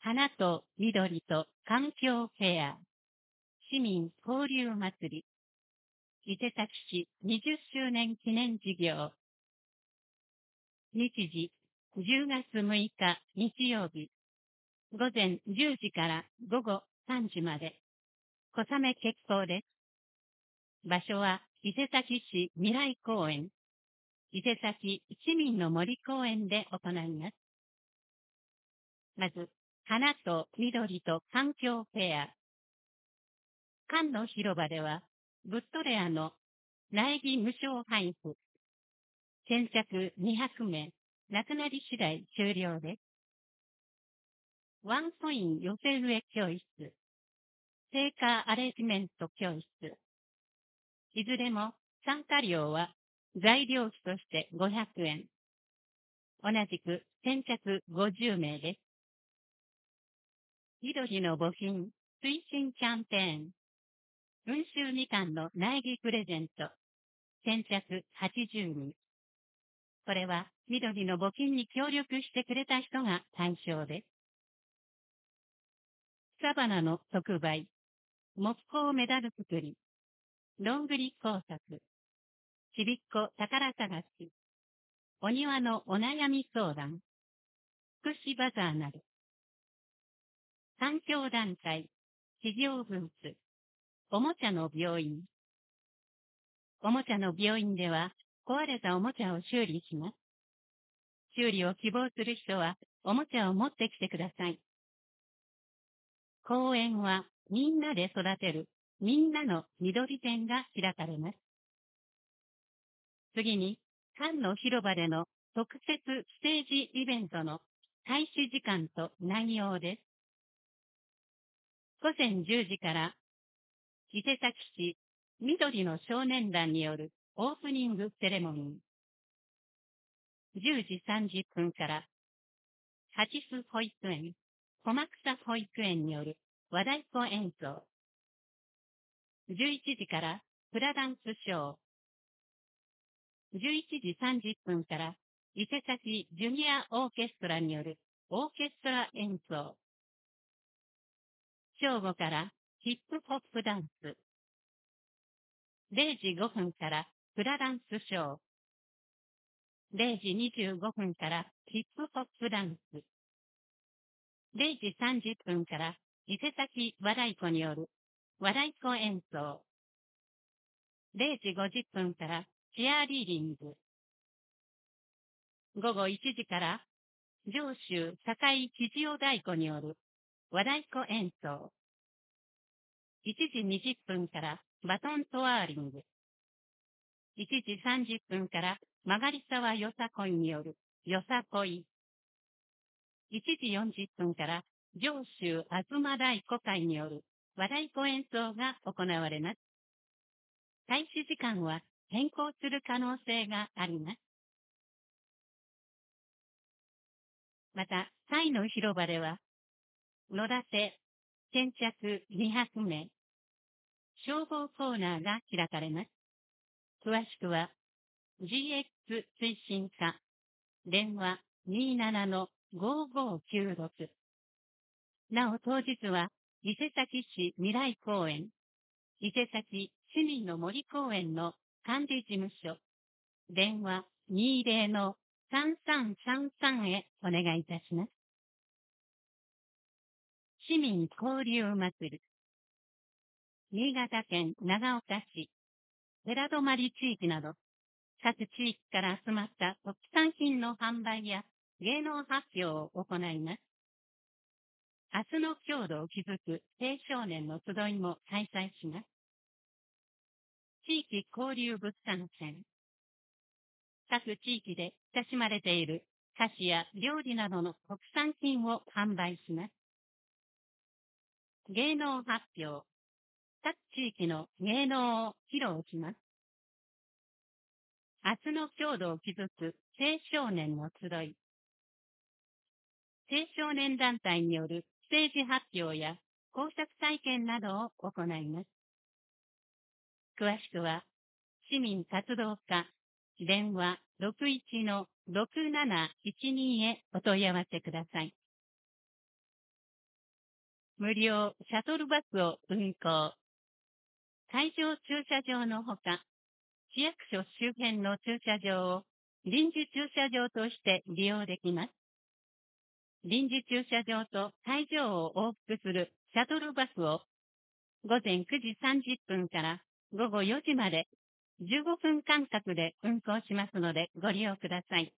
花と緑と環境フェア、市民交流祭り、伊勢崎市20周年記念事業。日時、10月6日日曜日、午前10時から午後3時まで、小雨決行です。場所は伊勢崎市未来公園、伊勢崎市民の森公園で行います。まず、花と緑と環境フェア。館の広場では、グッドレアの苗木無償配布。先着200名、なくなり次第終了です。ワンコイン寄せ植え教室。成果アレンジメント教室。いずれも参加料は材料費として500円。同じく先着50名です。緑の募金推進キャンペーン。温州みかんの苗木プレゼント。先着80人。これは緑の募金に協力してくれた人が対象です。草花の特売。木工メダル作り。どんぐり工作。ちびっこ宝探し。お庭のお悩み相談。福祉バザーなど。環境団体。企業ブース。おもちゃの病院。おもちゃの病院では、壊れたおもちゃを修理します。修理を希望する人は、おもちゃを持ってきてください。公園は、みんなで育てる、みんなの緑展が開かれます。次に、館の広場での特設ステージイベントの開始時間と内容です。午前10時から、伊勢崎市緑の少年団によるオープニングセレモニー。10時30分から、八須保育園、小松草保育園による和太鼓演奏。11時から、フラダンスショー。11時30分から、伊勢崎ジュニアオーケストラによるオーケストラ演奏。正午からヒップホップダンス。0時5分からフラダンスショー。0時25分からヒップホップダンス。0時30分から伊勢崎和太鼓による和太鼓演奏。0時50分からチアリーディング。午後1時から上州堺生地尾太鼓による和太鼓演奏。1時20分からバトントワーリング。1時30分から曲がり沢よさこいによるよさこい。1時40分から上州あずま太鼓会による和太鼓演奏が行われます。開始時間は変更する可能性があります。また、西の広場では、野立て、先着200名、消防コーナーが開かれます。詳しくは、GX 推進課、電話27-5596。なお当日は、伊勢崎市未来公園、伊勢崎市民の森公園の管理事務所、電話20-3333へお願いいたします。市民交流祭り。新潟県長岡市、寺泊地域など、各地域から集まった特産品の販売や芸能発表を行います。明日の郷土を築く青少年の集いも開催します。地域交流物産展。各地域で親しまれている菓子や料理などの特産品を販売します。芸能発表。各地域の芸能を披露します。明日の郷土を築く青少年の集い。青少年団体によるステージ発表や工作体験などを行います。詳しくは、市民活動課、電話61-6712へお問い合わせください。 無料シャトルバスを運行。会場駐車場のほか、市役所周辺の駐車場を臨時駐車場として利用できます。臨時駐車場と会場を往復するシャトルバスを午前9時30分から午後4時まで15分間隔で運行しますのでご利用ください。